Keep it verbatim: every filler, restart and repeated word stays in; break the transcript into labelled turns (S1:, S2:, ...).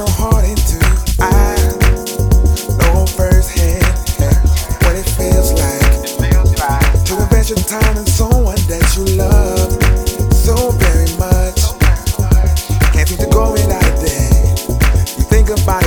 S1: heart into. I know firsthand what it feels like to invest your time in someone that you love so very much. Can't seem to go without a day. You think about it.